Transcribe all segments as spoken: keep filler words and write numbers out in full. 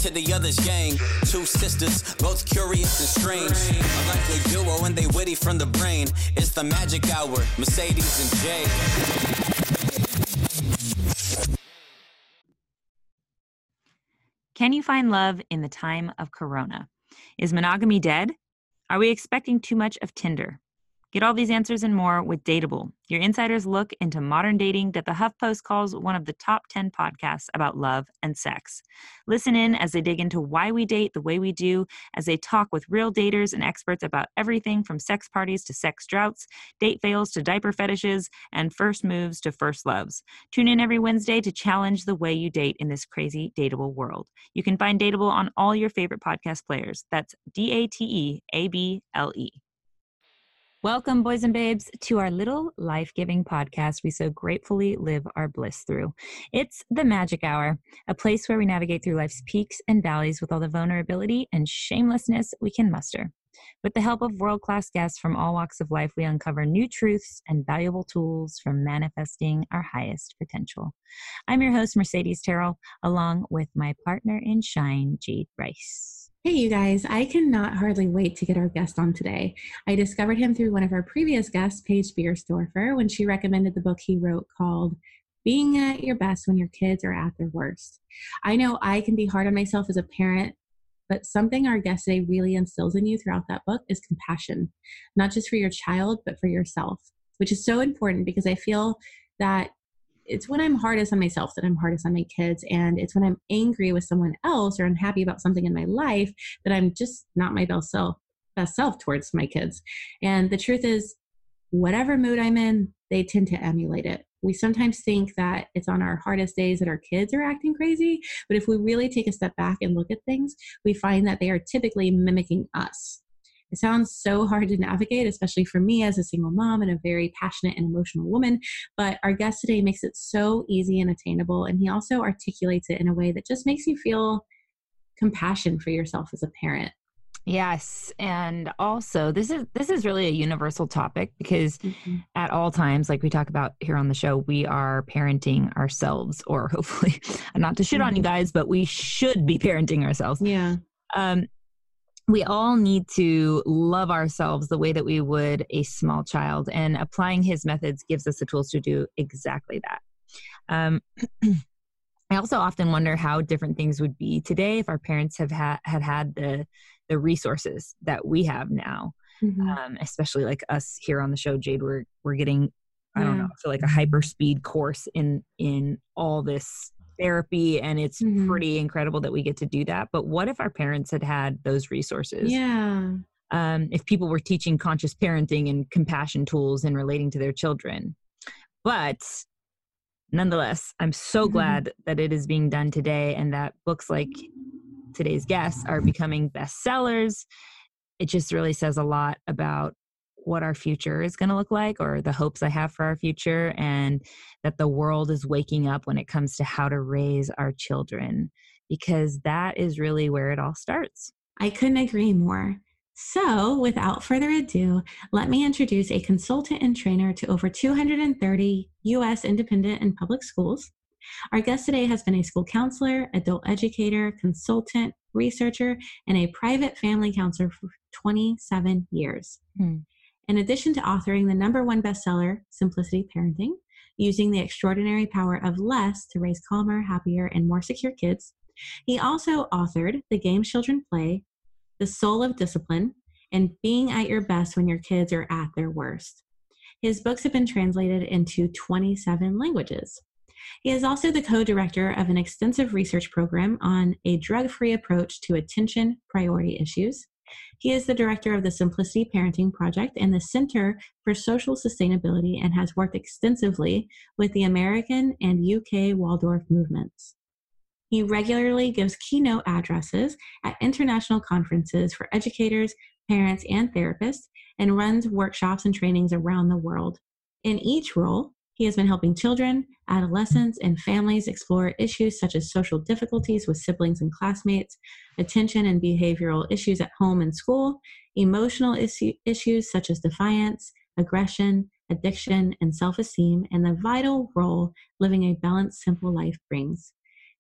to the other's gang. Two sisters, both curious and strange. A likely duo and they witty from the brain. It's the magic hour, Mercedes and Jay. Can you find love in the time of Corona? Is monogamy dead? Are we expecting too much of Tinder? Get all these answers and more with Dateable, your insider's look into modern dating that the HuffPost calls one of the top ten podcasts about love and sex. Listen in as they dig into why we date the way we do, as they talk with real daters and experts about everything from sex parties to sex droughts, date fails to diaper fetishes, and first moves to first loves. Tune in every Wednesday to challenge the way you date in this crazy Dateable world. You can find Dateable on all your favorite podcast players. That's D A T E A B L E. Welcome, boys and babes, to our little life-giving podcast we so gratefully live our bliss through. It's the Magic Hour, a place where we navigate through life's peaks and valleys with all the vulnerability and shamelessness we can muster. With the help of world-class guests from all walks of life, we uncover new truths and valuable tools for manifesting our highest potential. I'm your host, Mercedes Terrell, along with my partner in shine, Jade Rice. Hey, you guys, I cannot hardly wait to get our guest on today. I discovered him through one of our previous guests, Paige Biersdorfer, when she recommended the book he wrote called Being at Your Best When Your Kids Are at Their Worst. I know I can be hard on myself as a parent, but something our guest today really instills in you throughout that book is compassion, not just for your child, but for yourself, which is so important because I feel that it's when I'm hardest on myself that I'm hardest on my kids. And it's when I'm angry with someone else or unhappy about something in my life that I'm just not my best self, best self towards my kids. And the truth is, whatever mood I'm in, they tend to emulate it. We sometimes think that it's on our hardest days that our kids are acting crazy. But if we really take a step back and look at things, we find that they are typically mimicking us. It sounds so hard to navigate, especially for me as a single mom and a very passionate and emotional woman, but our guest today makes it so easy and attainable, and he also articulates it in a way that just makes you feel compassion for yourself as a parent. Yes, and also this is this is really a universal topic because mm-hmm. at all times, like we talk about here on the show, we are parenting ourselves, or hopefully, not to shit mm-hmm. on you guys, but we should be parenting ourselves. Yeah. Um, We all need to love ourselves the way that we would a small child, and applying his methods gives us the tools to do exactly that. Um, I also often wonder how different things would be today if our parents have ha- had had the the resources that we have now, mm-hmm. um, especially like us here on the show, Jade. We're we're getting, I don't yeah. know, I feel like a hyper speed course in in all this therapy, and it's mm-hmm. pretty incredible that we get to do that. But what if our parents had had those resources? Yeah. Um, if people were teaching conscious parenting and compassion tools and relating to their children. But nonetheless, I'm so mm-hmm. glad that it is being done today and that books like today's guests are becoming bestsellers. It just really says a lot about what our future is going to look like, or the hopes I have for our future, and that the world is waking up when it comes to how to raise our children, because that is really where it all starts. I couldn't agree more. So without further ado, let me introduce a consultant and trainer to over two hundred thirty U S independent and public schools. Our guest today has been a school counselor, adult educator, consultant, researcher, and a private family counselor for twenty-seven years. Hmm. In addition to authoring the number one bestseller, Simplicity Parenting, Using the Extraordinary Power of Less to Raise Calmer, Happier, and More Secure Kids, he also authored The Games Children Play, The Soul of Discipline, and Being at Your Best When Your Kids Are at Their Worst. His books have been translated into twenty-seven languages. He is also the co-director of an extensive research program on a drug-free approach to attention priority issues. He is the director of the Simplicity Parenting Project and the Center for Social Sustainability, and has worked extensively with the American and U K Waldorf movements. He regularly gives keynote addresses at international conferences for educators, parents, and therapists, and runs workshops and trainings around the world. In each role, he has been helping children, adolescents, and families explore issues such as social difficulties with siblings and classmates, attention and behavioral issues at home and school, emotional issue, issues such as defiance, aggression, addiction, and self-esteem, and the vital role living a balanced, simple life brings.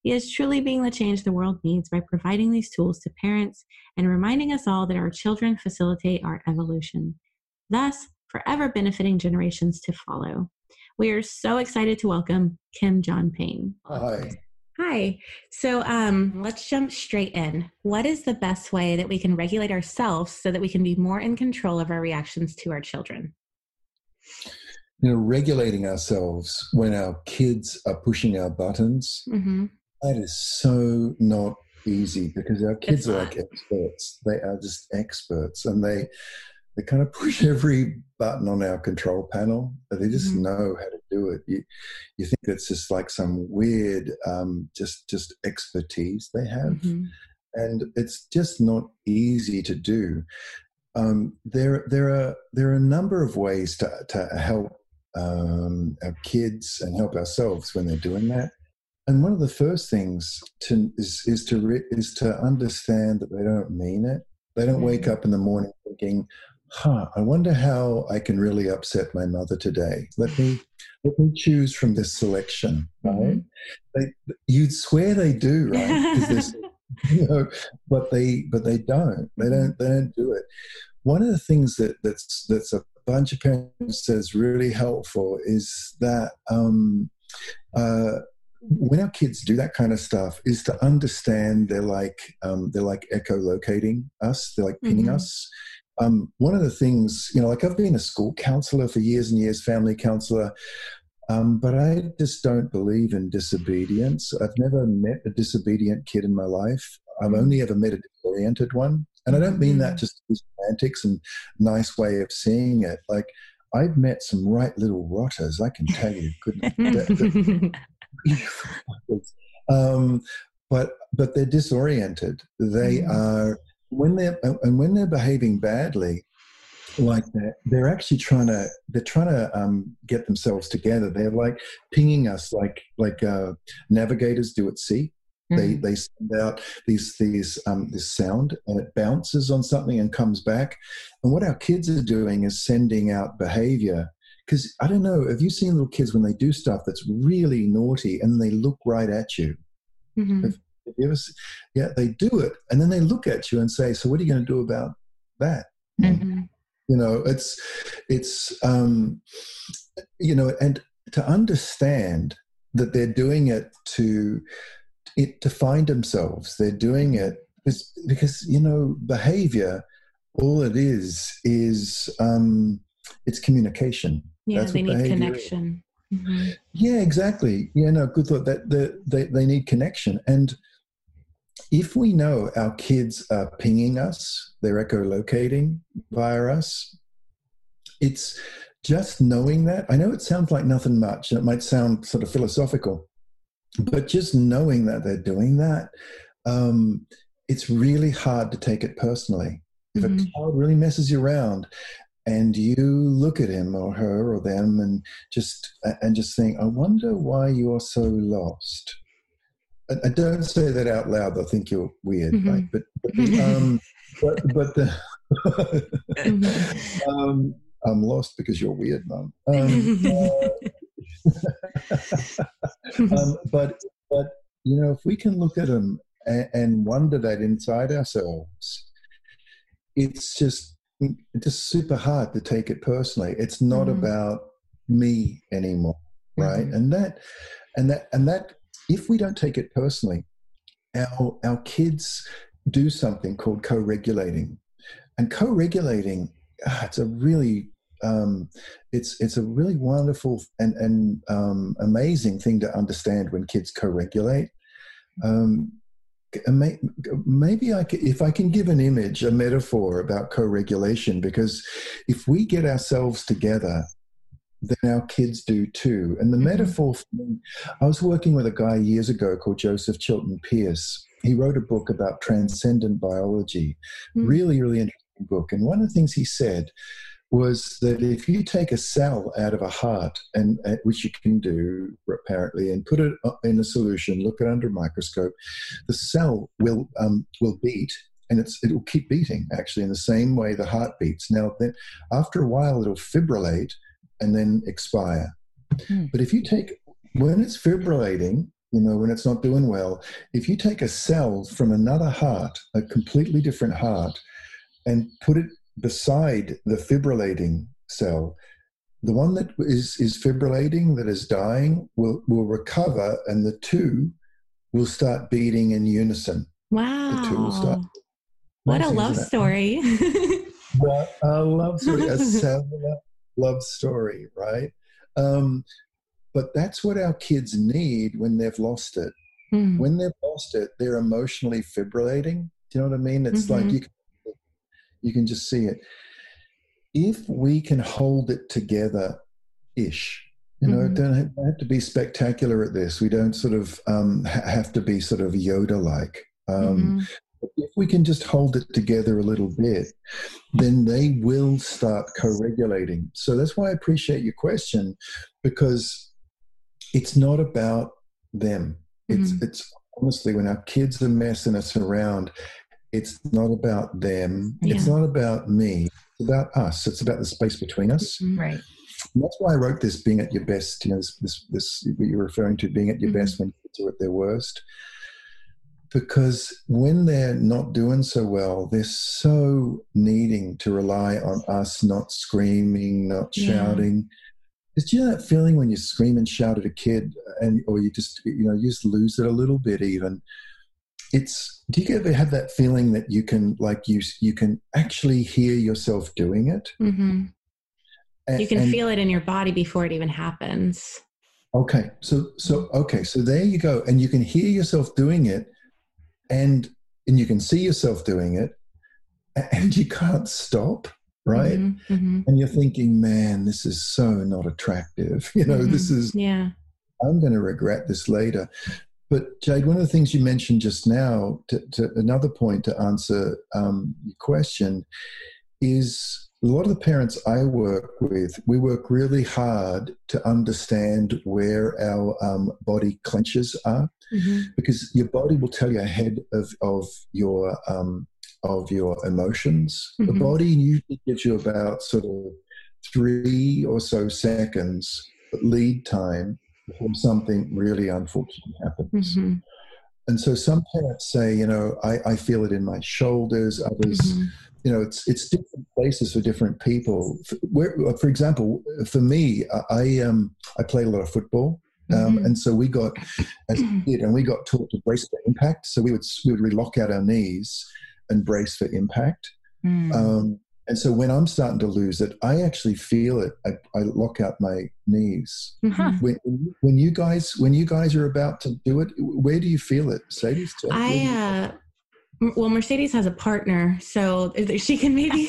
He is truly being the change the world needs by providing these tools to parents and reminding us all that our children facilitate our evolution, thus forever benefiting generations to follow. We are so excited to welcome Kim John Payne. Hi. Hi. So um, let's jump straight in. What is the best way that we can regulate ourselves so that we can be more in control of our reactions to our children? You know, regulating ourselves when our kids are pushing our buttons, mm-hmm. that is so not easy because our kids are like experts. They are just experts, and they they kind of push every button on our control panel, but they just mm-hmm. know how to do it. You you think it's just like some weird um, just just expertise they have, mm-hmm. and it's just not easy to do. Um, there there are there are a number of ways to to help um, our kids and help ourselves when they're doing that. And one of the first things to is is to re, is to understand that they don't mean it. They don't mm-hmm. wake up in the morning thinking, huh, I wonder how I can really upset my mother today. Let me let me choose from this selection, right? Mm-hmm. They, you'd swear they do, right? Because you know, but they but they don't. They don't they don't do it. One of the things that that's that's a bunch of parents says really helpful is that um, uh, when our kids do that kind of stuff, is to understand they're like um, they're like echolocating us. They're like pinning mm-hmm. us. Um, one of the things, you know, like I've been a school counselor for years and years, family counselor, um, but I just don't believe in disobedience. I've never met a disobedient kid in my life. I've only ever met a disoriented one. And I don't mean that just as semantics and nice way of seeing it. Like, I've met some right little rotters, I can tell you. Goodness. um, but but they're disoriented. They mm. are when they're and when they're behaving badly like that, they're actually trying to they're trying to um, get themselves together. They're like pinging us like like uh, navigators do at sea. Mm. They they send out these these um, this sound and it bounces on something and comes back. And what our kids are doing is sending out behavior. Because I don't know, have you seen little kids when they do stuff that's really naughty and they look right at you? Mm-hmm. Have, have you ever seen, yeah, they do it and then they look at you and say, "So what are you going to do about that?" Mm-hmm. You know, it's it's um, you know, and to understand that they're doing it to it to find themselves. They're doing it because, because you know, behavior, all it is is um, it's communication. Yeah, That's they need connection. Mm-hmm. Yeah, exactly. Yeah, no, good thought. That the, they they need connection, and if we know our kids are pinging us, they're echolocating via us. It's just knowing that. I know it sounds like nothing much, and it might sound sort of philosophical, but just knowing that they're doing that, um, it's really hard to take it personally. If mm-hmm. a child really messes you around, and you look at him or her or them and just and just think, I wonder why you're so lost. I, I don't say that out loud. They'll think you're weird, mm-hmm. right? But but the, um, but, but the mm-hmm. um, I'm lost because you're weird, Mum. Um, uh, um, but but you know, if we can look at them and, and wonder that inside ourselves, it's just. It's just super hard to take it personally. It's not mm-hmm. about me anymore, right? Mm-hmm. And that, and that, and that. If we don't take it personally, our our kids do something called co-regulating, and co-regulating. Ah, it's a really, um, it's it's a really wonderful and and um, amazing thing to understand when kids co-regulate. Um, Maybe I can, if I can give an image, a metaphor about co-regulation, because if we get ourselves together, then our kids do too. And the mm-hmm. metaphor for me, I was working with a guy years ago called Joseph Chilton Pearce. He wrote a book about transcendent biology, mm-hmm. really, really interesting book. And one of the things he said was that if you take a cell out of a heart, and uh, which you can do apparently, and put it in a solution, look at it under a microscope, the cell will um, will beat, and it's it will keep beating actually in the same way the heart beats. Now, then after a while, it'll fibrillate and then expire. Mm. But if you take when it's fibrillating, you know, when it's not doing well. If you take a cell from another heart, a completely different heart, and put it beside the fibrillating cell, the one that is, is fibrillating, that is dying, will, will recover, and the two will start beating in unison. Wow. The two will start. What a love story. What a love story, a cellular love story, right? Um, but that's what our kids need when they've lost it. Mm. When they've lost it, they're emotionally fibrillating. Do you know what I mean? It's mm-hmm. like you can, you can just see it. If we can hold it together-ish, you know, mm-hmm. don't have to be spectacular at this. We don't sort of um, have to be sort of Yoda-like. Um, mm-hmm. If we can just hold it together a little bit, then they will start co-regulating. So that's why I appreciate your question, because it's not about them. It's mm-hmm. it's honestly, when our kids are messing us around, it's not about them. Yeah. It's not about me. It's about us. It's about the space between us. Right. And that's why I wrote this, being at your best, you know, this, this, this what you're referring to, being at your mm-hmm. best when kids are at their worst. Because when they're not doing so well, they're so needing to rely on us not screaming, not shouting. Yeah. Do you know that feeling when you scream and shout at a kid, and or you just, you know, you just lose it a little bit even? It's, do you ever have that feeling that you can, like, you you can actually hear yourself doing it? Mm-hmm. And, you can and, feel it in your body before it even happens. Okay, so so okay, so there you go, and you can hear yourself doing it. And and you can see yourself doing it, and you can't stop, right? Mm-hmm, mm-hmm. And you're thinking, man, this is so not attractive. You know, mm-hmm. this is, yeah. I'm going to regret this later. But Jade, one of the things you mentioned just now, to, to another point to answer um, your question, is a lot of the parents I work with, we work really hard to understand where our um, body clenches are, mm-hmm. because your body will tell you ahead of of your um, of your emotions. Mm-hmm. The body usually gives you about sort of three or so seconds lead time before something really unfortunate happens. Mm-hmm. And so some parents say, you know, I, I feel it in my shoulders. Others. Mm-hmm. You know, it's it's different places for different people. For, where, for example, for me, I um I played a lot of football, um, mm-hmm. and so we got as a kid, and we got taught to brace for impact. So we would we would really lock out our knees and brace for impact. Mm. Um, and so when I'm starting to lose it, I actually feel it. I, I lock out my knees. Mm-hmm. When, when you guys when you guys are about to do it, where do you feel it? Mercedes? I. Uh... Well, Mercedes has a partner, so she can maybe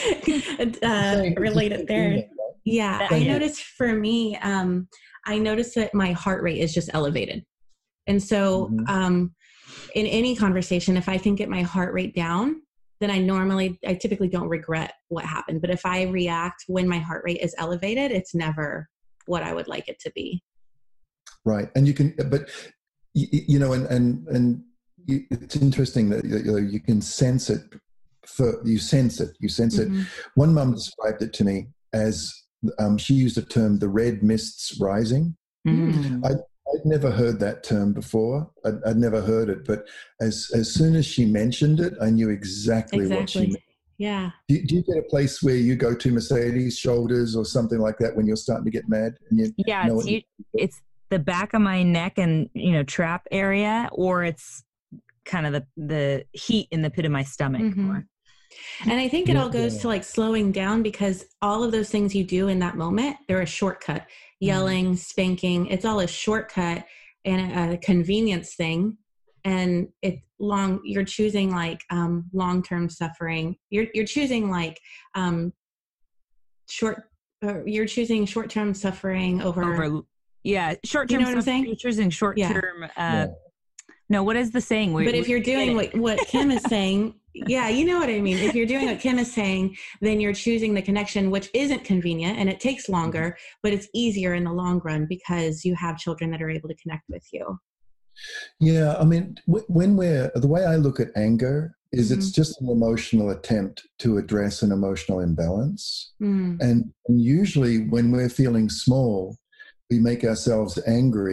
uh, relate it there. Yeah, I noticed for me, um, I noticed that my heart rate is just elevated. And so mm-hmm. um, in any conversation, if I can get my heart rate down, then I normally, I typically don't regret what happened. But if I react when my heart rate is elevated, it's never what I would like it to be. Right. And you can, but, you, you know, and, and, and, it's interesting that you know, you can sense it. For you sense it. You sense mm-hmm. it. One mum described it to me as um, she used the term "the red mists rising." Mm. I, I'd never heard that term before. I'd, I'd never heard it, but as as soon as she mentioned it, I knew exactly, exactly. what she meant. Yeah. Do, do you get a place where you go to Mercedes shoulders or something like that when you're starting to get mad? And you yeah, know it's, you, it's the back of my neck and you know trap area, or it's kind of the the heat in the pit of my stomach. Mm-hmm. And I think it all goes yeah. to like slowing down, because all of those things you do in that moment, they're a shortcut. Yelling, mm-hmm. spanking, it's all a shortcut and a convenience thing. And it's long, you're choosing like um, long-term suffering. You're you're choosing like um, short, uh, you're choosing short-term suffering over, over yeah, short-term. You know what I'm saying? You're choosing short-term. Yeah. Uh, yeah. No, what is the saying? But if you're doing what, what Kim is saying, yeah, you know what I mean. If you're doing what Kim is saying, then you're choosing the connection, which isn't convenient and it takes longer, but it's easier in the long run because you have children that are able to connect with you. Yeah, I mean, when we're, the way I look at anger is mm-hmm. it's just an emotional attempt to address an emotional imbalance. Mm. And, and usually when we're feeling small, we make ourselves angry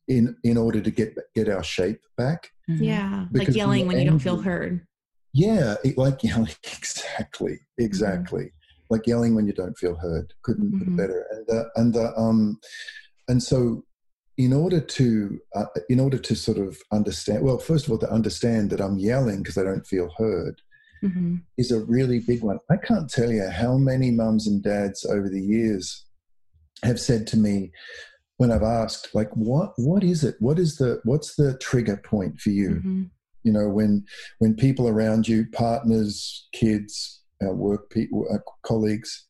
in in order to get get our shape back. Mm-hmm. Yeah, because like yelling when you don't feel heard. Yeah, it, like yelling. Exactly, exactly. Mm-hmm. Like yelling when you don't feel heard. Couldn't mm-hmm. put it better. And uh, and uh, um, and so, in order to uh, in order to sort of understand, well, first of all, to understand that I'm yelling because I don't feel heard, mm-hmm. is a really big one. I can't tell you how many mums and dads over the years have said to me when I've asked, like, what what is it? What is the what's the trigger point for you? Mm-hmm. You know, when when people around you, partners, kids, uh, work people, uh, colleagues,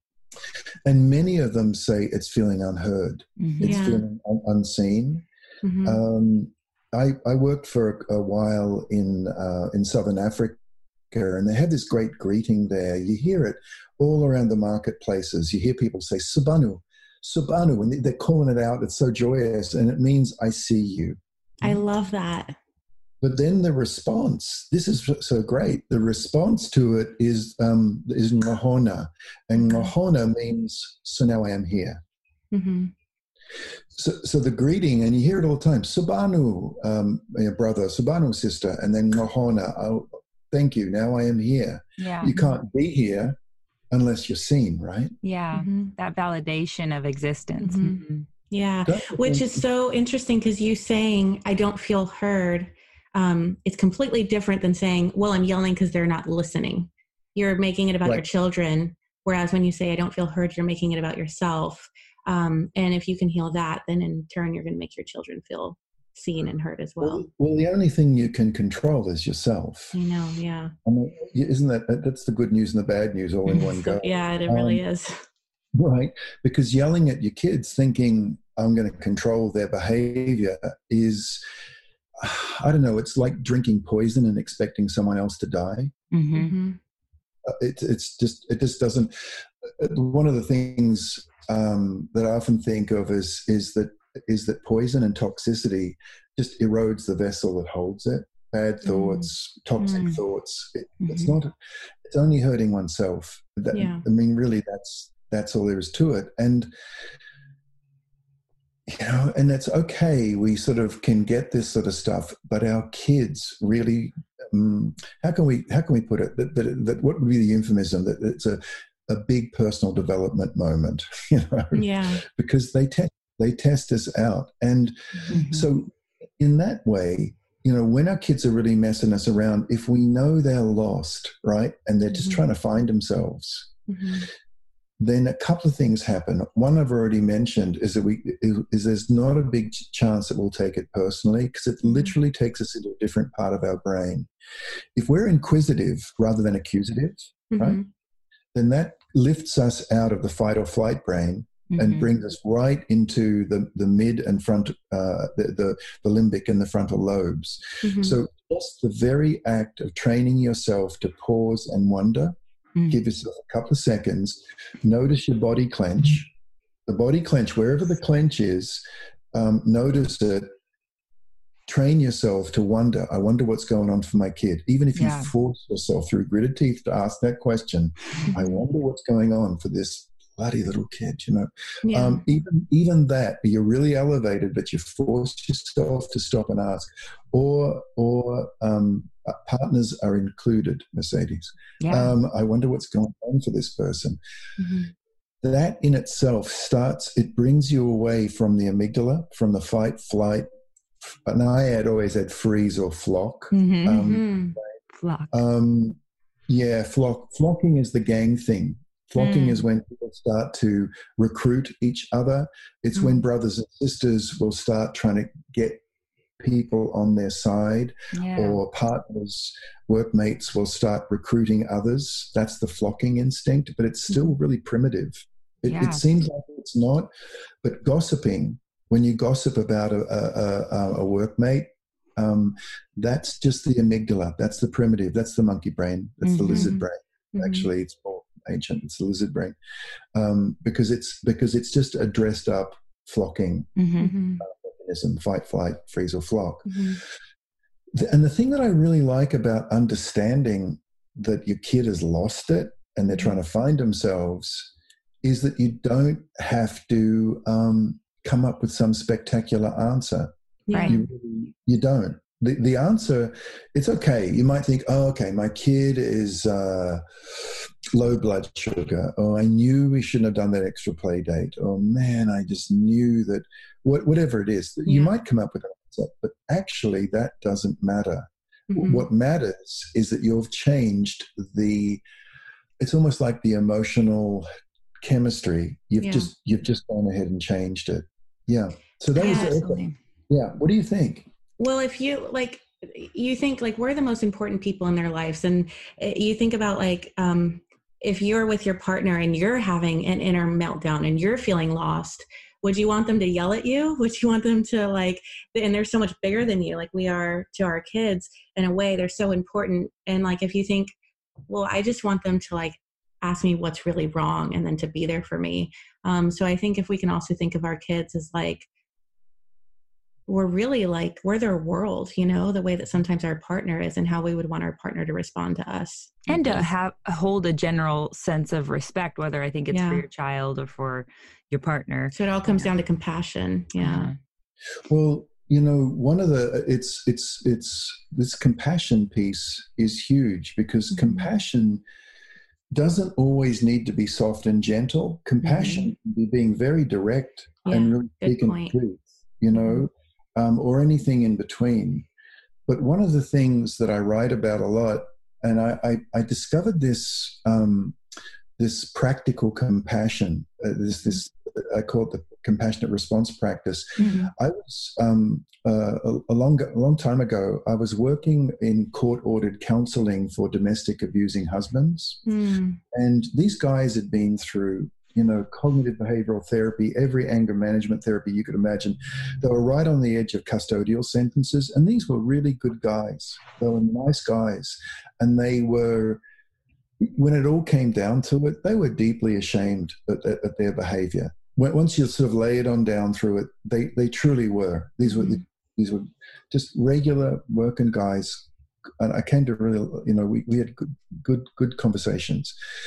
and many of them say it's feeling unheard, mm-hmm. it's yeah. feeling un- unseen. Mm-hmm. Um, I, I worked for a, a while in uh, in Southern Africa, and they have this great greeting there. You hear it all around the marketplaces. You hear people say "Subanu, Subanu," and they're calling it out. It's so joyous, and it means "I see you." I love that. But then the response, this is so great. The response to it is um, is Ngahona, and Ngahona means "so now I am here." Mm-hmm. So, so the greeting, and you hear it all the time: "Subanu, um, your brother; Subanu, sister," and then Ngahona. Oh, thank you. Now I am here. Yeah. You can't be here unless you're seen, right? Yeah, mm-hmm. that validation of existence. Mm-hmm. Mm-hmm. Yeah, which is so interesting because you saying I don't feel heard. Um, it's completely different than saying, well, I'm yelling because they're not listening. You're making it about right. your children. Whereas when you say, I don't feel heard, you're making it about yourself. Um, and if you can heal that, then in turn, you're going to make your children feel seen and heard as well. well. Well, the only thing you can control is yourself. I know, yeah. I mean, isn't that, that's the good news and the bad news all in one go. Yeah, it really um, is. Right. Because yelling at your kids thinking I'm going to control their behavior is... I don't know, it's like drinking poison and expecting someone else to die. Mm-hmm. Uh, it, it's just, it just doesn't, one of the things um, that I often think of is, is that, is that poison and toxicity just erodes the vessel that holds it. Bad thoughts, mm. toxic mm. thoughts. It, mm-hmm. It's not, it's only hurting oneself. That, yeah. I mean, really that's, that's all there is to it. And, you know, and it's okay. We sort of can get this sort of stuff, but our kids really, um, how can we, how can we put it? That, that, that what would be the euphemism? That it's a, a big personal development moment, you know? Yeah. Because they test, they test us out. And mm-hmm. so in that way, you know, when our kids are really messing us around, if we know they're lost, right, and they're just mm-hmm. trying to find themselves, mm-hmm. then a couple of things happen. One I've already mentioned is that we is, is there's not a big chance that we'll take it personally because it literally takes us into a different part of our brain. If we're inquisitive rather than accusative, mm-hmm. right, then that lifts us out of the fight or flight brain mm-hmm. and brings us right into the, the mid and front, uh, the, the, the limbic and the frontal lobes. Mm-hmm. So just the very act of training yourself to pause and wonder, Mm. give yourself a couple of seconds, notice your body clench, the body clench, wherever the clench is, um, notice it, train yourself to wonder, I wonder what's going on for my kid. Even if yeah. you force yourself through gritted teeth to ask that question, I wonder what's going on for this bloody little kid, you know. Yeah. Um, even, even that, you're really elevated, but you forced yourself to stop and ask. Or, or um, partners are included, Mercedes. Yeah. Um, I wonder what's going on for this person. Mm-hmm. That in itself starts, it brings you away from the amygdala, from the fight, flight, and I had always had freeze or flock. Mm-hmm. Um, flock. Um, yeah, flock. Flocking is the gang thing. Flocking mm. is when people start to recruit each other. It's mm. when brothers and sisters will start trying to get people on their side, yeah. or partners, workmates will start recruiting others. That's the flocking instinct, but it's still really primitive. It, yeah. it seems like it's not, but gossiping, when you gossip about a, a, a, a workmate, um, that's just the amygdala. That's the primitive. That's the monkey brain. That's mm-hmm. the lizard brain. Mm-hmm. Actually, it's more ancient. It's the lizard brain, um, because it's because it's just a dressed up flocking mm-hmm. uh, mechanism: fight, flight, freeze, or flock. Mm-hmm. The, and the thing that I really like about understanding that your kid has lost it and they're trying to find themselves is that you don't have to um, come up with some spectacular answer. Right. You, really, you don't. The, the answer, it's okay. You might think, oh, okay, my kid is uh, low blood sugar. Oh, I knew we shouldn't have done that extra play date. Oh, man, I just knew that, what, whatever it is. Yeah. You might come up with an answer, but actually that doesn't matter. Mm-hmm. What matters is that you've changed the, it's almost like the emotional chemistry. You've yeah. just you've just gone ahead and changed it. Yeah. So that yeah, was it. Yeah. What do you think? Well, if you like, you think like we're the most important people in their lives, and you think about like um, if you're with your partner and you're having an inner meltdown and you're feeling lost, would you want them to yell at you? Would you want them to like? And they're so much bigger than you, like we are to our kids. In a way, they're so important. And like if you think, well, I just want them to like ask me what's really wrong and then to be there for me. Um, so I think if we can also think of our kids as like, we're really like, we're their world, you know, the way that sometimes our partner is and how we would want our partner to respond to us. And to have hold a general sense of respect, whether I think it's yeah. for your child or for your partner. So it all comes yeah. down to compassion. Yeah. Uh-huh. Well, you know, one of the, it's, it's, it's, this compassion piece is huge because mm-hmm. compassion doesn't always need to be soft and gentle. Compassion mm-hmm. can be being very direct yeah, and really big and truth, you know, um, or anything in between. But one of the things that I write about a lot, and I, I, I discovered this, um, this practical compassion, uh, this, this, I call it the compassionate response practice. Mm-hmm. I was, um, uh, a, a, long, a long time ago, I was working in court-ordered counseling for domestic abusing husbands. Mm. And these guys had been through, you know, cognitive behavioral therapy, every anger management therapy you could imagine. They were right on the edge of custodial sentences. And these were really good guys. They were nice guys. And they were, when it all came down to it, they were deeply ashamed at, at, at their behavior. Once you sort of lay it on down through it, they, they truly were. These were, mm. these were just regular working guys. And I came to really, you know, we, we had good, good, good conversations.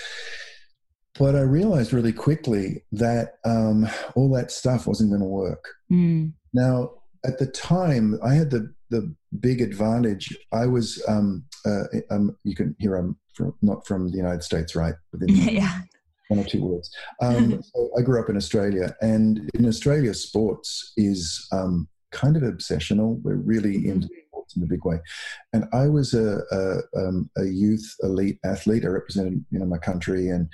But I realized really quickly that um, all that stuff wasn't going to work. Mm. Now, at the time, I had the, the big advantage. I was, um, uh, um, you can hear I'm from, not from the United States, right? Within yeah. One or two words. Um, so I grew up in Australia, and in Australia, sports is um, kind of obsessional. We're really mm-hmm. into sports in a big way. And I was a, a, um, a youth elite athlete. I represented, you know, my country, and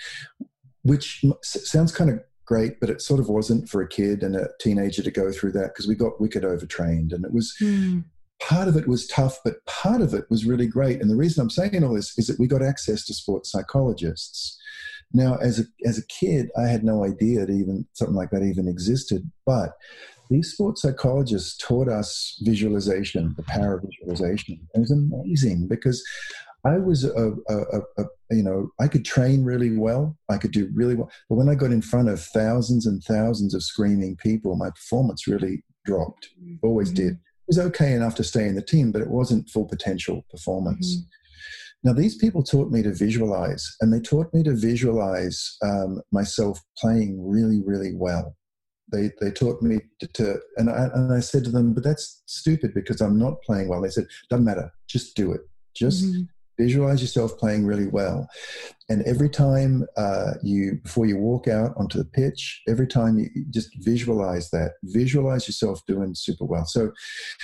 which sounds kind of great, but it sort of wasn't for a kid and a teenager to go through that because we got wicked overtrained, and it was. Mm. Part of it was tough, but part of it was really great. And the reason I'm saying all this is that we got access to sports psychologists. Now, as a as a kid, I had no idea that even something like that even existed. But these sports psychologists taught us visualization, the power of visualization. It was amazing because I was a, a, a, a you know I could train really well, I could do really well, but when I got in front of thousands and thousands of screaming people, my performance really dropped. Always mm-hmm. did. It was okay enough to stay in the team, but it wasn't full potential performance. Mm-hmm. Now, these people taught me to visualize, and they taught me to visualize um, myself playing really, really well. They they taught me to, to and, I, and I said to them, but that's stupid because I'm not playing well. They said, doesn't matter, just do it. Just mm-hmm. visualize yourself playing really well. And every time uh, you, before you walk out onto the pitch, every time you just visualize that, visualize yourself doing super well. So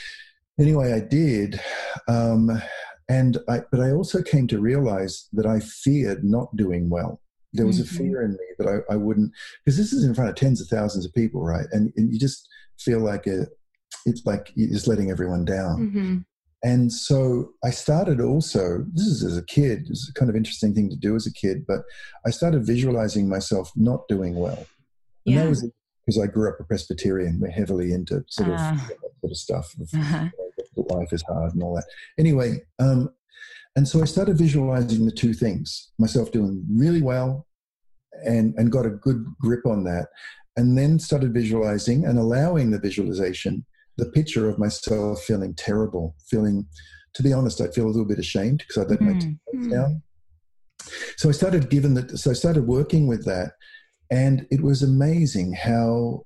anyway, I did. Um, And I, but I also came to realize that I feared not doing well. There was mm-hmm. a fear in me that I, I wouldn't, because this is in front of tens of thousands of people, right? And, and you just feel like a, it's like you're just letting everyone down. Mm-hmm. And so I started also, this is as a kid, it's a kind of interesting thing to do as a kid, but I started visualizing myself not doing well. And yeah. that was because I grew up a Presbyterian. We're heavily into sort of, uh, sort of stuff. Of, uh-huh. Life is hard and all that. Anyway, um, and so I started visualizing the two things, myself doing really well and, and got a good grip on that. And then started visualizing and allowing the visualization, the picture of myself feeling terrible, feeling, to be honest, I'd feel a little bit ashamed because I'd let mm-hmm. my teammates down. So I started giving that, so I started working with that. And it was amazing how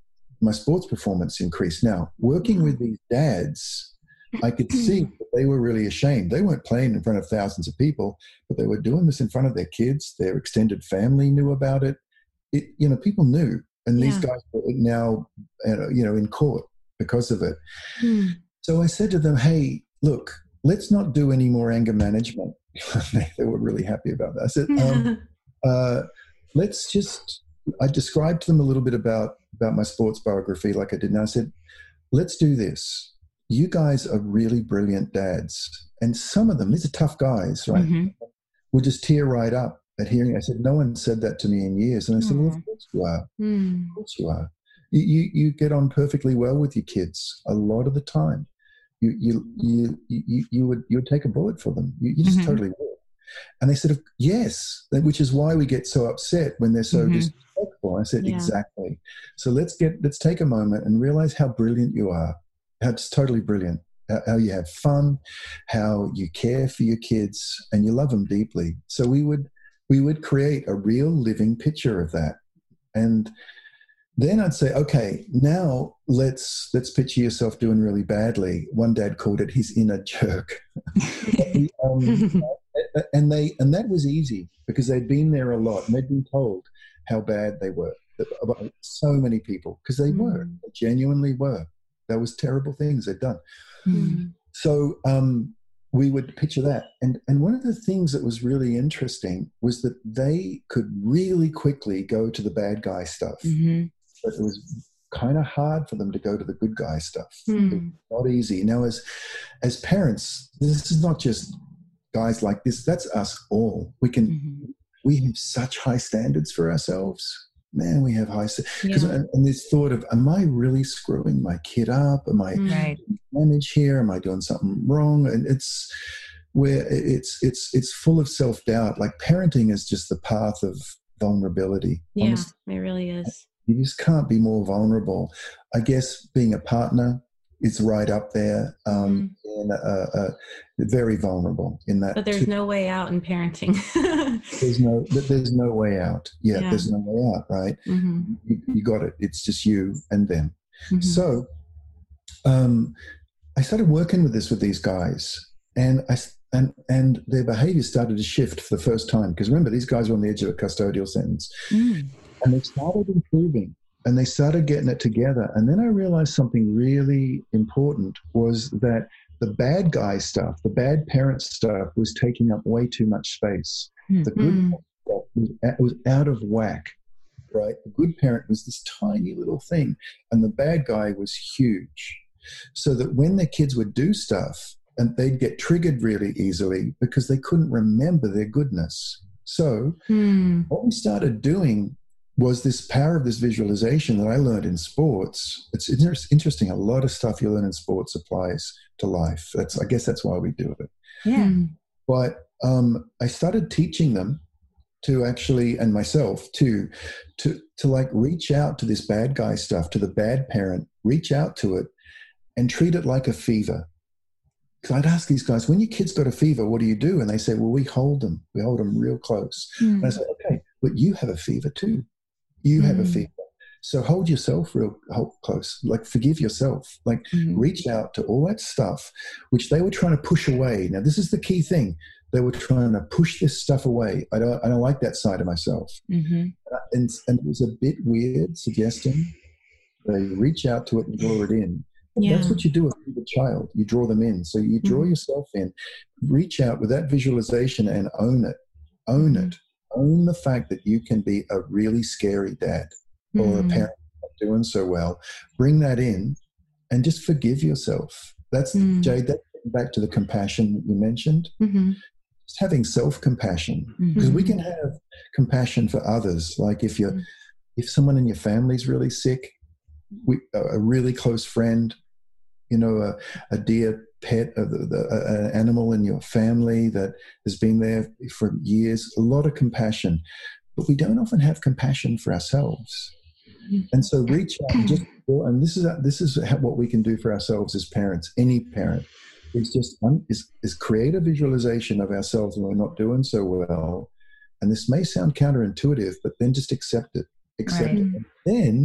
my sports performance increased. Now, working with these dads, I could see that they were really ashamed. They weren't playing in front of thousands of people, but they were doing this in front of their kids. Their extended family knew about it. It you know, people knew. And yeah. these guys were now, you know, in court because of it. Hmm. So I said to them, hey, look, let's not do any more anger management. They were really happy about that. I said, um, uh, let's just, I described to them a little bit about, about my sports biography like I did. And I said, let's do this. You guys are really brilliant dads. And some of them, these are tough guys, right? Mm-hmm. Would just tear right up at hearing. I said, no one said that to me in years. And I said, mm. well, of course you are. Mm. Of course you are. You, you you get on perfectly well with your kids a lot of the time. You you you you, you would you would take a bullet for them. You, you just mm-hmm. totally would. And they said, yes, which is why we get so upset when they're so mm-hmm. disrespectful. I said, yeah. exactly. So let's get let's take a moment and realize how brilliant you are. It's totally brilliant. How you have fun, how you care for your kids, and you love them deeply. So we would we would create a real living picture of that. And then I'd say, okay, now let's let's picture yourself doing really badly. One dad called it his inner jerk. um, and they and that was easy because they'd been there a lot and they'd been told how bad they were about so many people, because they mm. were, they genuinely were. That was terrible things they'd done. Mm. So um, we would picture that. And, and one of the things that was really interesting was that they could really quickly go to the bad guy stuff. Mm-hmm. But it was kind of hard for them to go to the good guy stuff. Mm. It was not easy. Now, as as parents, this is not just guys like this. That's us all. We can mm-hmm. we have such high standards for ourselves. Man, we have high standards. Yeah. And, and this thought of, am I really screwing my kid up? Am I right. manage here? Am I doing something wrong? And it's where it's it's it's full of self-doubt. Like parenting is just the path of vulnerability. Yeah, honestly. It really is. You just can't be more vulnerable. I guess being a partner is right up there, um, mm. and uh, uh, very vulnerable in that. But there's too. no way out in parenting. there's no, there's no way out. Yeah, yeah. There's no way out. Right? Mm-hmm. You, you got it. It's just you and them. Mm-hmm. So, um, I started working with this with these guys, and I and and their behaviour started to shift for the first time. Because remember, these guys were on the edge of a custodial sentence. Mm. And they started improving and they started getting it together. And then I realized something really important was that the bad guy stuff, the bad parent stuff was taking up way too much space. Mm-hmm. The good stuff was, was out of whack, right? The good parent was this tiny little thing and the bad guy was huge. So that when their kids would do stuff and they'd get triggered really easily because they couldn't remember their goodness. So mm. what we started doing was this power of this visualization that I learned in sports. It's interesting. A lot of stuff you learn in sports applies to life. That's, I guess that's why we do it. Yeah. But um, I started teaching them to actually, and myself too, to, to like reach out to this bad guy stuff, to the bad parent, reach out to it and treat it like a fever. Because I'd ask these guys, when your kid's got a fever, what do you do? And they say, well, we hold them. We hold them real close. Mm. And I say, okay, but you have a fever too. You have mm. a fever. So hold yourself real hold close, like forgive yourself, like mm. reach out to all that stuff, which they were trying to push away. Now, this is the key thing. They were trying to push this stuff away. I don't, I don't like that side of myself. Mm-hmm. And, and it was a bit weird suggesting they reach out to it and draw it in. Yeah. That's what you do with a child. You draw them in. So you draw mm. yourself in, reach out with that visualization and own it. Own it. Own the fact that you can be a really scary dad or mm. a parent not doing so well. Bring that in and just forgive yourself. That's, mm. Jade, that's back to the compassion you mentioned. Mm-hmm. Just having self-compassion. Because mm-hmm. we can have compassion for others. Like if you're, mm. if someone in your family is really sick, we, a really close friend, you know, a, a dear pet, a, a, an animal in your family that has been there for years, a lot of compassion. But we don't often have compassion for ourselves. And so reach out and just, and this is this is what we can do for ourselves as parents, any parent, is just is, is create a visualization of ourselves when we're not doing so well. And this may sound counterintuitive, but then just accept it. Accept right. it. And then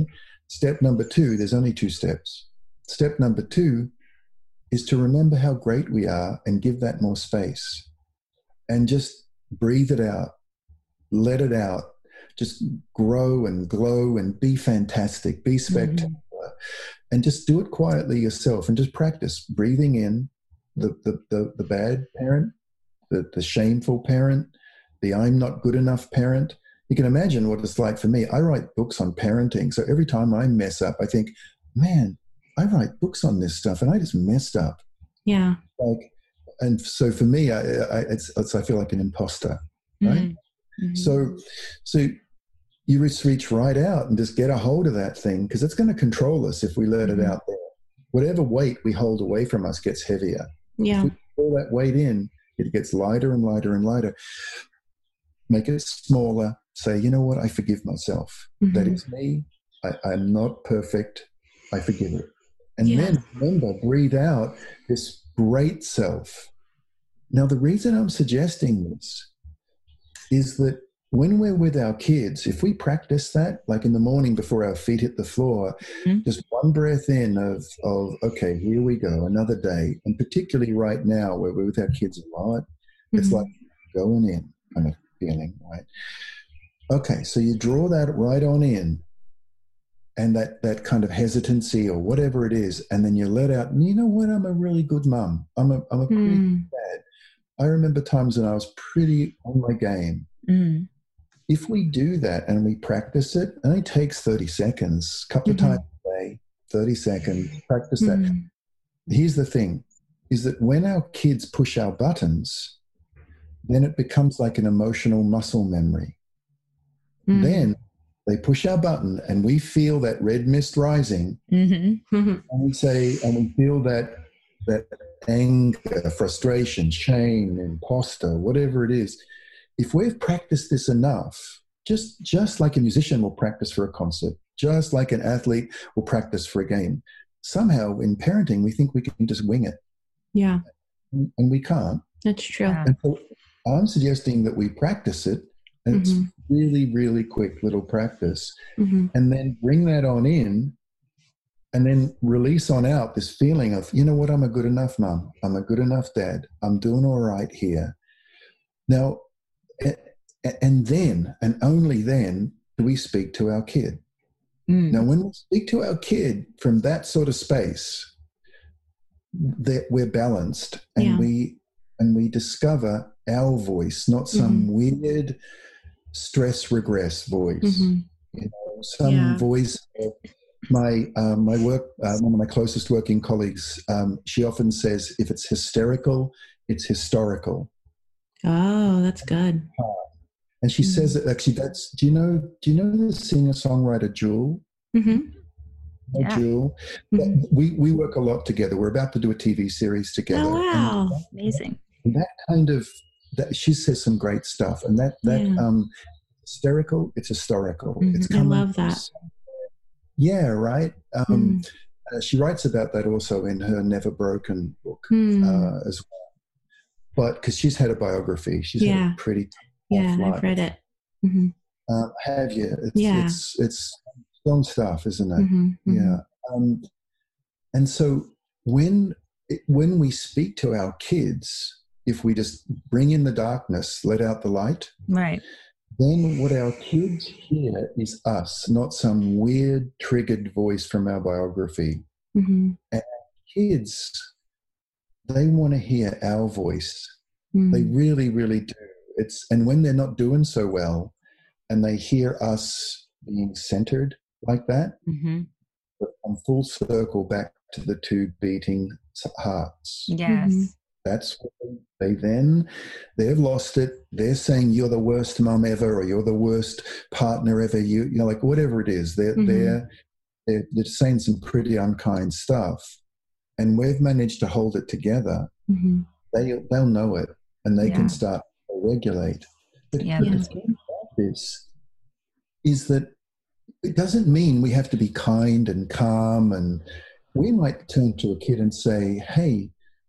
step number two, there's only two steps. Step number two is to remember how great we are and give that more space and just breathe it out, let it out, just grow and glow and be fantastic, be spectacular, mm-hmm. and just do it quietly yourself and just practice breathing in the, the, the, the bad parent, the, the shameful parent, the I'm not good enough parent. You can imagine what it's like for me. I write books on parenting. So every time I mess up, I think, man, I write books on this stuff and I just messed up. Yeah. Like, and so for me, I, I, it's, it's, I feel like an imposter, right? Mm-hmm. Mm-hmm. So, so you just reach right out and just get a hold of that thing because it's going to control us if we let mm-hmm. it out there. Whatever weight we hold away from us gets heavier. Yeah. If we pull that weight in, it gets lighter and lighter and lighter. Make it smaller. Say, you know what? I forgive myself. Mm-hmm. That is me. I, I'm not perfect. I forgive it. And yeah. then remember, breathe out this great self. Now, the reason I'm suggesting this is that when we're with our kids, if we practice that, like in the morning before our feet hit the floor, mm-hmm. just one breath in of, of, okay, here we go, another day. And particularly right now where we're with our kids a lot, mm-hmm. it's like going in kind of feeling, right? Okay, so you draw that right on in and that, that kind of hesitancy or whatever it is, and then you let out, and you know what, I'm a really good mum. I'm a, I'm a pretty mm. good dad. I remember times when I was pretty on my game. Mm. If we do that and we practice it, it only takes thirty seconds, a couple mm-hmm. of times a day, thirty seconds, practice mm. that. Here's the thing, is that when our kids push our buttons, then it becomes like an emotional muscle memory. Mm. Then they push our button and we feel that red mist rising mm-hmm. and we say, and we feel that, that anger, frustration, shame, imposter, whatever it is. If we've practiced this enough, just, just like a musician will practice for a concert, just like an athlete will practice for a game, somehow in parenting, we think we can just wing it. Yeah. And, and we can't. That's true. And so I'm suggesting that we practice it. And mm-hmm. it's really, really quick little practice. Mm-hmm. And then bring that on in and then release on out this feeling of, you know what, I'm a good enough mum. I'm a good enough dad. I'm doing all right here. Now, and then, and only then, do we speak to our kid. Mm. Now, when we speak to our kid from that sort of space, that we're balanced and yeah. we and we discover our voice, not some mm-hmm. weird stress regress voice. Mm-hmm. You know, some yeah. voice. My um, my work, uh, one of my closest working colleagues, um, she often says, if it's hysterical, it's historical. Oh, that's good. Uh, and she mm-hmm. says that actually. That's. Do you know? Do you know the singer-songwriter Jewel? Mm-hmm. Oh, yeah. Jewel. Mm-hmm. We we work a lot together. We're about to do a T V series together. Oh wow, and amazing! And that kind of that she says some great stuff, and that that yeah. um, hysterical. It's historical. Mm-hmm. It's I love that. Yeah, right. Um, mm. uh, she writes about that also in her Never Broken book mm. uh, as well. But because she's had a biography, she's yeah. had a pretty yeah, life. I've read it. Mm-hmm. Um, have you? It's, yeah, it's it's strong stuff, isn't it? Mm-hmm. Mm-hmm. Yeah. Um, and so when when we speak to our kids, if we just bring in the darkness, let out the light, right? Then what our kids hear is us, not some weird triggered voice from our biography. Mm-hmm. And kids, they want to hear our voice. Mm-hmm. They really, really do. It's and when they're not doing so well and they hear us being centered like that, mm-hmm. but come full circle back to the two beating hearts. Yes. Mm-hmm. That's what they then, they've lost it. They're saying you're the worst mum ever, or you're the worst partner ever. You, you know, like whatever it is, they're, mm-hmm. they're, they're, they're saying some pretty unkind stuff. And we've managed to hold it together. Mm-hmm. They, they'll know it and they yeah. can start to regulate. But yeah. the thing about this is that it doesn't mean we have to be kind and calm. And we might turn to a kid and say, hey,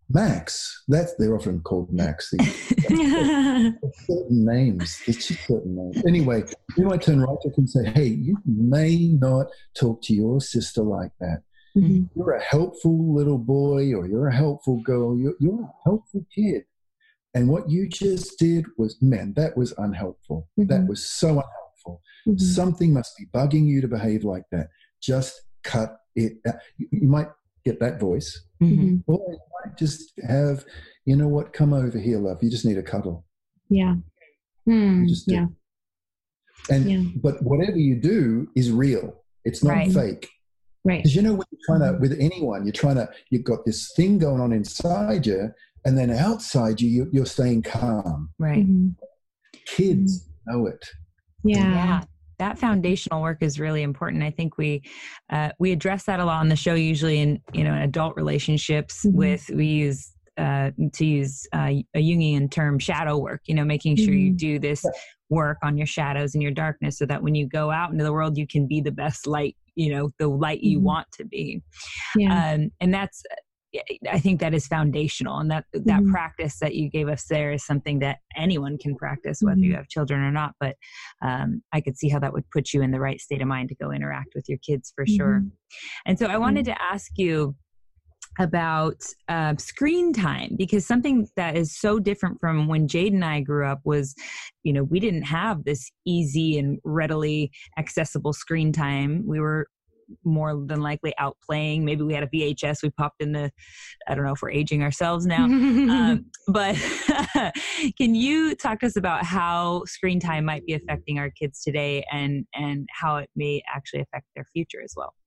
Max, that's, they're often called Max. Certain names. It's just certain names. Anyway, you might turn right to them and say, hey, you may not talk to your sister like that. Mm-hmm. You're a helpful little boy, or you're a helpful girl. You're, you're a helpful kid. And what you just did was, man, that was unhelpful. Mm-hmm. That was so unhelpful. Mm-hmm. Something must be bugging you to behave like that. Just cut it out. You, you might get that voice. Mm-hmm. Or you might just have, you know what, come over here, love. You just need a cuddle. Yeah. Mm, you just do. Yeah. And yeah. But whatever you do is real. It's not right. fake. Right. Because you know, when you're trying to, with anyone, you're trying to, you've got this thing going on inside you, and then outside you, you you're staying calm. Right. Mm-hmm. Kids mm-hmm. know it. Yeah. yeah. That foundational work is really important. I think we uh, we address that a lot on the show, usually in, you know, in adult relationships. Mm-hmm. With we use uh, to use uh, a Jungian term, shadow work. You know, making sure mm-hmm. you do this work on your shadows and your darkness, so that when you go out into the world, you can be the best light. You know, the light you mm-hmm. want to be. Yeah. Um, and that's, I think that is foundational, and that that mm-hmm. practice that you gave us there is something that anyone can practice, whether mm-hmm. you have children or not. But um, I could see how that would put you in the right state of mind to go interact with your kids for mm-hmm. sure. And so I wanted mm-hmm. to ask you about uh, screen time, because something that is so different from when Jade and I grew up was, you know, we didn't have this easy and readily accessible screen time. We were more than likely out playing. Maybe we had a V H S we popped in the, I don't know if we're aging ourselves now, um, but can you talk to us about how screen time might be affecting our kids today, and, and how it may actually affect their future as well?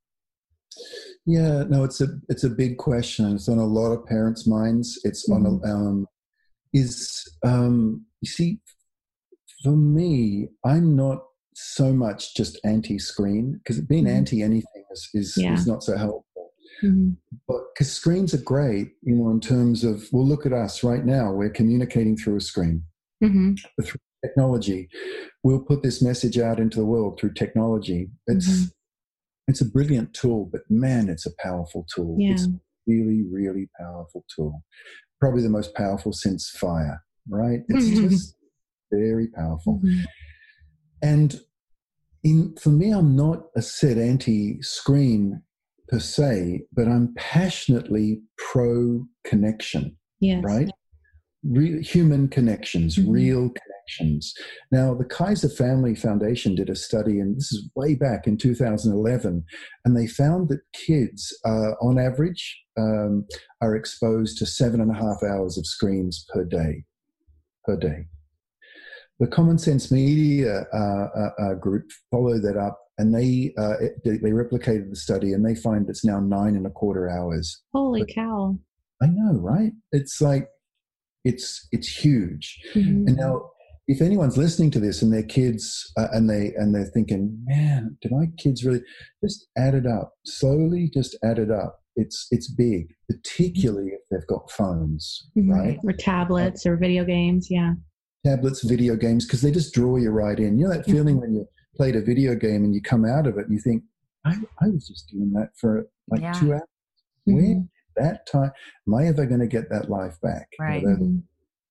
Yeah, no, it's a it's a big question. It's on a lot of parents' minds. It's mm-hmm. on a, um, is um, you see, for me, I'm not so much just anti-screen, because being mm-hmm. anti anything is is, yeah. is not so helpful. Mm-hmm. But because screens are great, you know, in terms of, well, look at us right now. We're communicating through a screen, mm-hmm. through technology. We'll put this message out into the world through technology. It's mm-hmm. It's a brilliant tool, but man, it's a powerful tool. Yeah. It's a really, really powerful tool. Probably the most powerful since fire, right? It's mm-hmm. just very powerful. Mm-hmm. And in, for me, I'm not a set anti-screen per se, but I'm passionately pro-connection, yes. right? Real, human connections, mm-hmm. real connections. Now, the Kaiser Family Foundation did a study, and this is way back in two thousand eleven, and they found that kids, uh, on average, um, are exposed to seven and a half hours of screens per day, per day. The Common Sense Media uh, uh, uh, group followed that up, and they, uh, it, they replicated the study, and they find it's now nine and a quarter hours. Holy but, cow. I know, right? It's like, It's it's huge. Mm-hmm. And now, if anyone's listening to this and their kids uh, and they and they're thinking, man, do my kids really? Just add it up slowly. Just add it up. It's it's big, particularly if they've got phones, mm-hmm. right? Or tablets or video games. Yeah, tablets, video games, because they just draw you right in. You know that mm-hmm. feeling when you played a video game and you come out of it and you think, I, I was just doing that for like yeah. two hours. Mm-hmm. Where? That time, am I ever going to get that life back? Right. You know,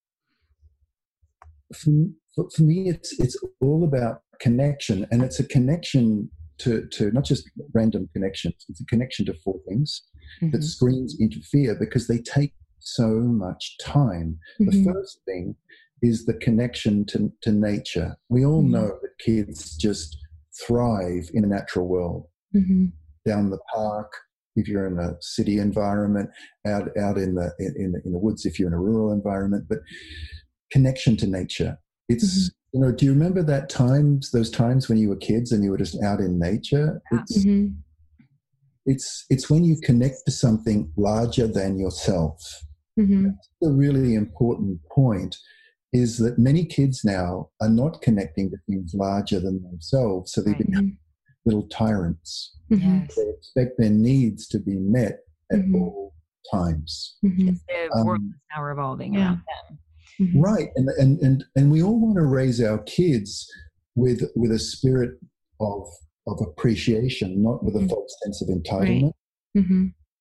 for, for, for me, it's it's all about connection, and it's a connection to, to not just random connections. It's a connection to four things mm-hmm. that screens interfere because they take so much time. Mm-hmm. The first thing is the connection to, to nature. We all mm-hmm. know that kids just thrive in a natural world. Mm-hmm. Down the park, if you're in a city environment, out out in the in in the woods if you're in a rural environment, but connection to nature. It's mm-hmm. you know, do you remember that times those times when you were kids and you were just out in nature? Yeah. It's mm-hmm. it's it's when you connect to something larger than yourself. Mm-hmm. That's a really important point. Is that many kids now are not connecting to things larger than themselves, so they right. become little tyrants. Yes. They expect their needs to be met at mm-hmm. all times. Mm-hmm. The world um, is now revolving yeah. around them. Mm-hmm. Right. And, and and and we all want to raise our kids with with a spirit of of appreciation, not with mm-hmm. a false sense of entitlement. Right. Mm-hmm.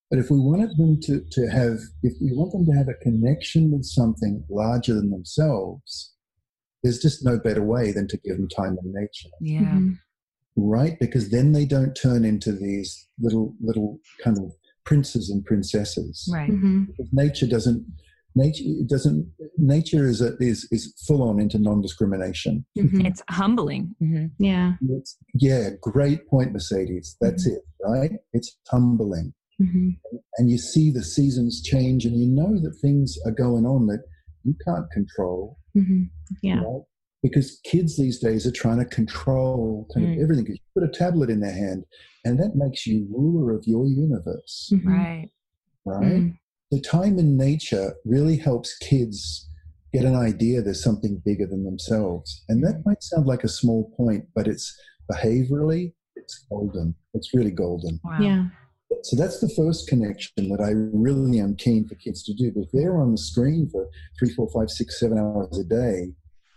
But if we wanted them to, to have, if we want them to have a connection with something larger than themselves, there's just no better way than to give them time in nature. Yeah. Mm-hmm. Right? Because then they don't turn into these little, little kind of princes and princesses. Right. Mm-hmm. Because nature doesn't, nature it doesn't, nature is, a, is, is full on into non-discrimination. Mm-hmm. It's humbling. Mm-hmm. Yeah. It's, yeah, great point, Mercedes. That's Mm-hmm. it, right? It's humbling. Mm-hmm. And you see the seasons change and you know that things are going on that you can't control. Mm-hmm. Yeah. Right? Because kids these days are trying to control kind Mm. of everything. You put a tablet in their hand and that makes you ruler of your universe, Mm-hmm. Right. right? Mm. The time in nature really helps kids get an idea there's something bigger than themselves. And that might sound like a small point, but it's behaviorally, it's golden. It's really golden. Wow. Yeah. So that's the first connection that I really am keen for kids to do. But if they're on the screen for three, four, five, six, seven hours a day,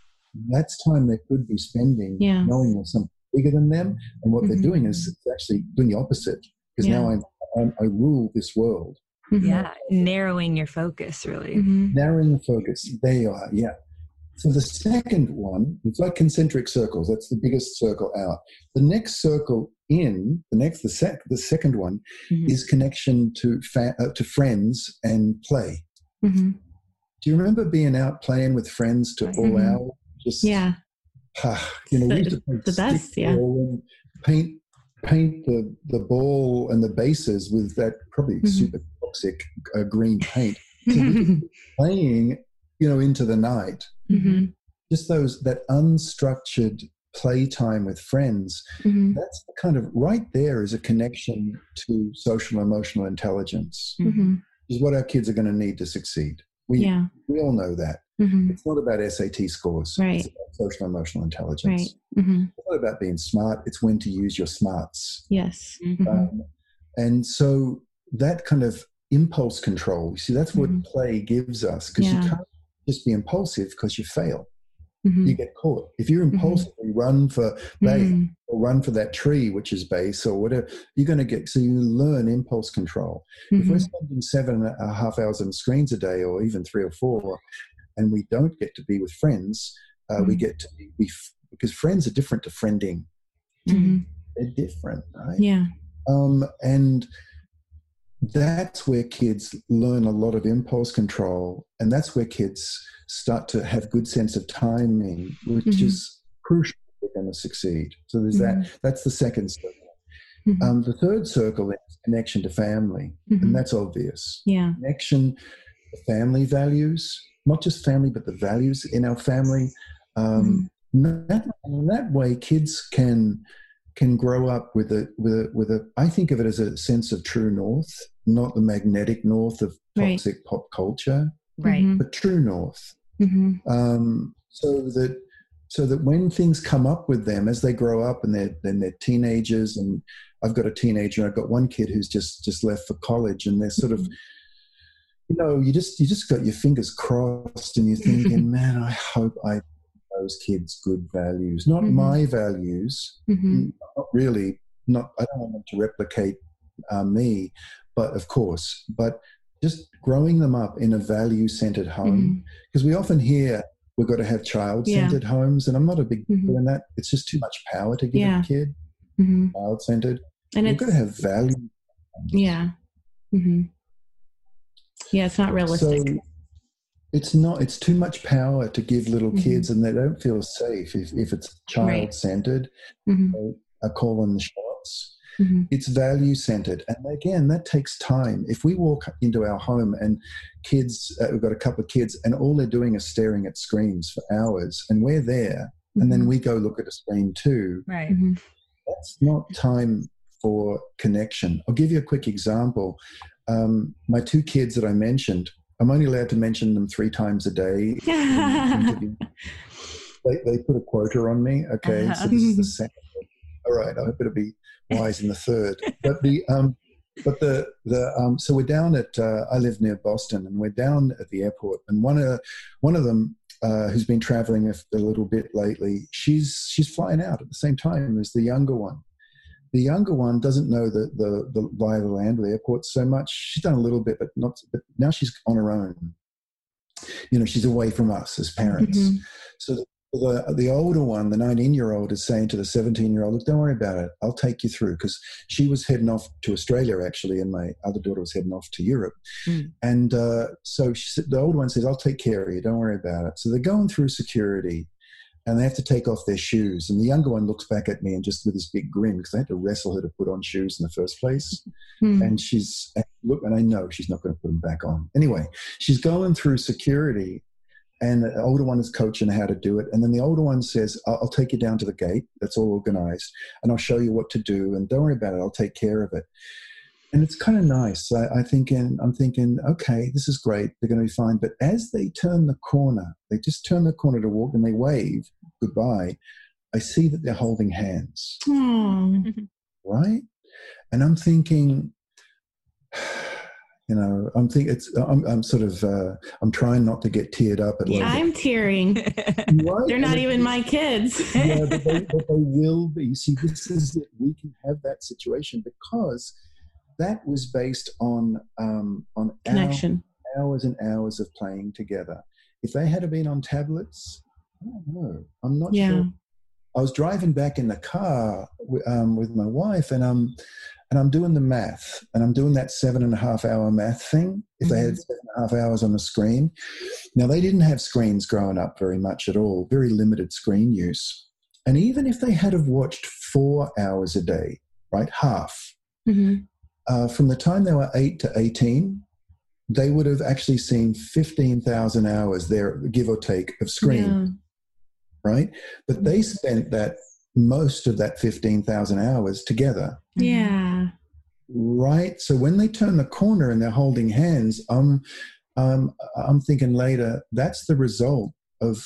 that's time they could be spending Yeah. knowing there's something bigger than them. And what Mhm. they're doing is actually doing the opposite. Because Yeah. now I'm, I'm, I rule this world. Mm-hmm. Yeah. Narrowing your focus, really. Mm-hmm. Narrowing the focus. There you are, yeah. So the second one, it's like concentric circles. That's the biggest circle out. The next circle in, the next, the, sec, the second one Mhm. is connection to fa- uh, to friends and play. Mm-hmm. Do you remember being out playing with friends to all Mhm. hours? Just, Yeah. ah, you know, we used to play The best, stick yeah. ball and paint paint the, the ball and the bases with that probably Mhm. super toxic uh, green paint. So we could be playing, you know, into the night. Mm-hmm. Just those that unstructured playtime with friends. Mm-hmm. That's the kind of right there is a connection to social emotional intelligence. Mm-hmm. Is what our kids are going to need to succeed. We Yeah. we all know that. Mm-hmm. It's not about S A T scores. Right. It's about social emotional intelligence. Right. Mm-hmm. It's not about being smart. It's when to use your smarts. Yes. Mhm. Um, and so that kind of impulse control, you see, that's what Mhm. play gives us, because Yeah. you can't just be impulsive because you fail. Mm-hmm. You get caught. If you're impulsive, you run for base Mm-hmm. or run for that tree, which is base or whatever, you're going to get, so you learn impulse control. If Mm-hmm. we're spending seven and a half hours on screens a day or even three or four, and we don't get to be with friends, uh, Mm-hmm. we get to be, we, because friends are different to friending. Mm-hmm. They're different, right? Yeah. Um, and that's where kids learn a lot of impulse control, and that's where kids start to have good sense of timing, which Mhm. is crucial if they're going to succeed. So there's that. That's the second circle. Mhm. Um, the third circle is connection to family, Mhm. and that's obvious. Yeah. Connection to family values, not just family, but the values in our family. Um, Mm-hmm. that, in that way, kids can can grow up with a with a with a. I think of it as a sense of true north, not the magnetic north of Right. toxic pop culture, Right. Mhm. but true north. Mm-hmm. Um, so that so that when things come up with them as they grow up and they're then they're teenagers, and I've got a teenager, I've got one kid who's just just left for college, and they're sort of, you know, you just you just got your fingers crossed, and you're thinking, man, I hope I give those kids good values, not Mhm. my values, Mm-hmm. not really, not I don't want them to replicate uh, me, but of course, but just growing them up in a value-centered home, because we often hear we've got to have child-centered homes, and I'm not a big Mhm. believer in that. It's just too much power to give Yeah. a kid. Mm-hmm. Child-centered. And We've it's got to have value. yeah. Mm-hmm. Yeah, it's not realistic. So it's not. It's too much power to give little Mhm. kids, and they don't feel safe if, if it's child-centered. Mm-hmm. They are calling the shots. Mm-hmm. It's value-centered, and again, that takes time. If we walk into our home and kids, uh, we've got a couple of kids, and all they're doing is staring at screens for hours, and we're there, and then we go look at a screen too. Right. Mm-hmm. That's not time for connection. I'll give you a quick example. Um, my two kids that I mentioned, I'm only allowed to mention them three times a day. In they, they put a quota on me. Okay, Uh-huh. so this is the second. All right, I better be wise in the third. But the um, but the the um, so we're down at uh, I live near Boston, and we're down at the airport, and one of one of them. Uh, who's been traveling a, a little bit lately, she's she's flying out at the same time as the younger one. The younger one doesn't know the, the, the lie of the land or the airport so much. She's done a little bit, but not. But now she's on her own. You know, she's away from us as parents. Mm-hmm. So the, the the older one, the nineteen-year-old, is saying to the seventeen-year-old, look, don't worry about it. I'll take you through, because she was heading off to Australia, actually, and my other daughter was heading off to Europe. Mm. And uh, so she said, the older one says, I'll take care of you. Don't worry about it. So they're going through security, and they have to take off their shoes. And the younger one looks back at me and just with this big grin, because I had to wrestle her to put on shoes in the first place. Mm. And she's, look, and I know she's not going to put them back on. Anyway, she's going through security, and the older one is coaching her how to do it. And then the older one says, I'll, I'll take you down to the gate. That's all organized. And I'll show you what to do. And don't worry about it. I'll take care of it. And it's kind of nice. I, I think, and I'm thinking, okay, this is great. They're going to be fine. But as they turn the corner, they just turn the corner to walk, and they wave goodbye. I see that they're holding hands. Mm. Right? And I'm thinking, you know, I'm thinking it's, I'm, I'm sort of, uh, I'm trying not to get teared up. At yeah, I'm tearing. Right? They're not and even my kids. Yeah, but they, but they will be. You see, this is it. We can have that situation because that was based on um, on connection, hours, hours and hours of playing together. If they had been on tablets, I don't know. I'm not yeah. sure. I was driving back in the car um, with my wife, and I'm and I'm doing the math, and I'm doing that seven and a half hour math thing. If mm-hmm. they had seven and a half hours on the screen, now they didn't have screens growing up very much at all. Very limited screen use, and even if they had have watched four hours a day, right, half. Mm-hmm. Uh, from the time they were eight to eighteen, they would have actually seen fifteen thousand hours there, give or take, of screen, yeah. right? But they spent that most of that fifteen thousand hours together. Yeah. Right? So when they turn the corner and they're holding hands, um, um, I'm thinking later, that's the result of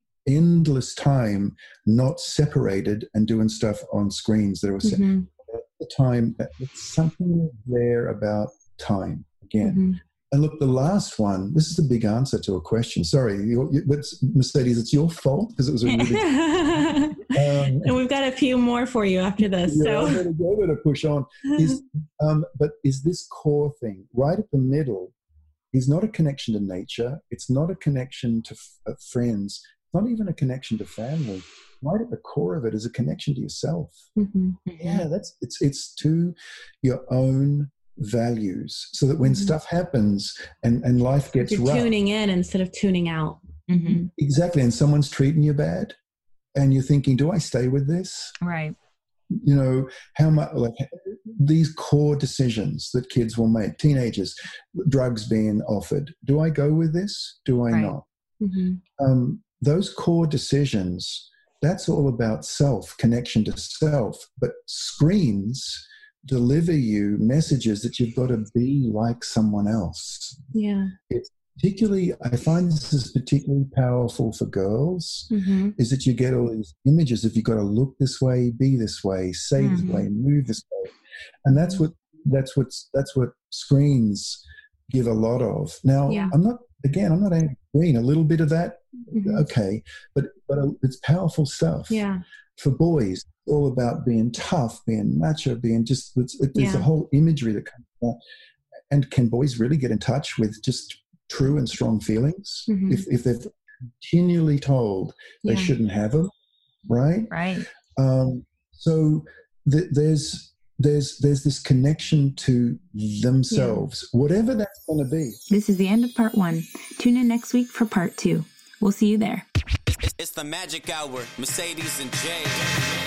endless time not separated and doing stuff on screens that were set. Mm-hmm. The time, it's something there about time again. Mm-hmm. And look, the last one, this is a big answer to a question. Sorry, you, you, but Mercedes, it's your fault because it was a really... um, and we've got a few more for you after this. Yeah, so. I'm going to go to push on. Is, um, but is this core thing, right at the middle, is not a connection to nature. It's not a connection to f- uh, friends. Not even a connection to family. Right at the core of it is a connection to yourself. Mm-hmm. Yeah, that's it's it's to your own values, so that when mm-hmm. stuff happens and, and life gets You're rough, tuning in instead of tuning out. Mm-hmm. Exactly, and someone's treating you bad, and you're thinking, do I stay with this? Right. You know, how much, like these core decisions that kids will make, teenagers, drugs being offered. Do I go with this? Do I right. not? Mm-hmm. Um, those core decisions, that's all about self, connection to self. But screens deliver you messages that you've got to be like someone else. Yeah. It's particularly, I find this is particularly powerful for girls, mm-hmm. is that you get all these images of you've got to look this way, be this way, say mm-hmm. this way, move this way. And that's what, that's what's, that's what screens give a lot of. Now, yeah. I'm not, again, I'm not anti-screen, a little bit of that, mm-hmm. okay, but but it's powerful stuff. Yeah. For boys, all about being tough, being macho, being just, it's, it, there's yeah. a whole imagery that comes out. And can boys really get in touch with just true and strong feelings? Mm-hmm. If if they're continually told they yeah. shouldn't have them, right? Right. Um, so th- there's there's there's this connection to themselves, yeah. whatever that's going to be. This is the end of part one. Tune in next week for part two. We'll see you there. It's the magic hour, Mercedes and Jay.